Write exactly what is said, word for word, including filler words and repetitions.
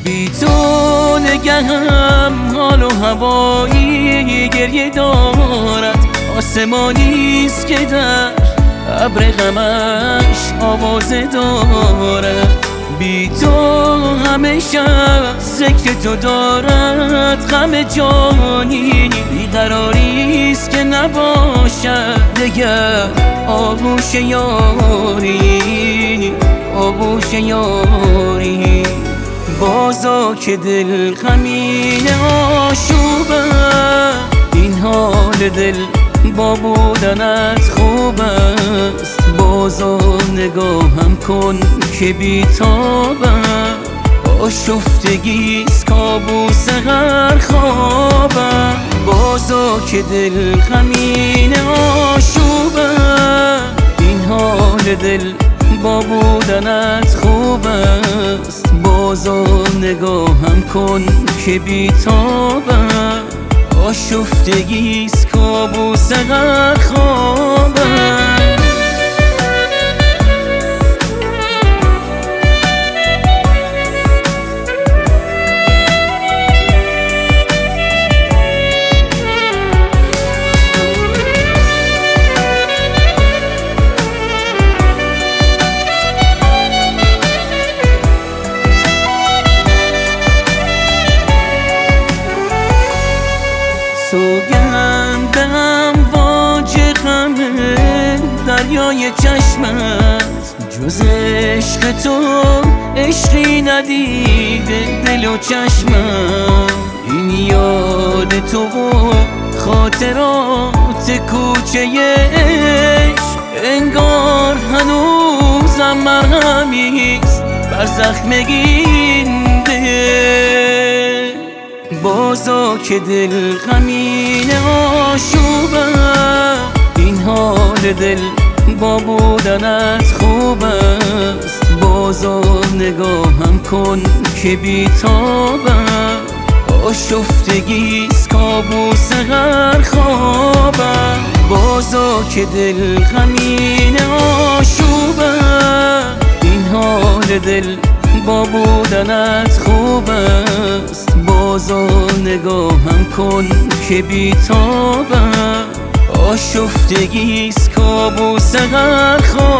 بی تو نگهم حال و هوایی گریه دارد، آسمانیست که در ابر غمش آوازه دارد. بی تو همیشه ذکر تو دارد، غم جانی بیقراریست که نباشد دگر آغوش یاری، آغوش یاری. بازا که دل غمین آشوبه، این حال دل با بودنت خوب است. بازا نگاهم کن که بیتابم، آشفتگیست کابوس هر خوابم. بازا که دل غمین آشوبه، این حال دل با بودنت خوب است. بازا نگاهم کن که بیتابم، آشفتگیست کابوس هر خوابم. سوگندم واج غم دریای چشمت، جز عشق تو عشقی ندیده دل و چشمم. این یاد تو و خاطرات کوچه عشق، انگار هنوزم مرهمیست بر زخمگین دل. بازا که دل غمین آشوبه، این حال دل با بودنت خوب است. بازا نگاهم کن که بیتابم، آشفتگیست کابوس هر خوابم. بازا که دل غمین آشوبه، این حال دل با بودنت خوب است. بازا نگاهم کن که بیتابم، آشفتگیست کابوس هر خواب.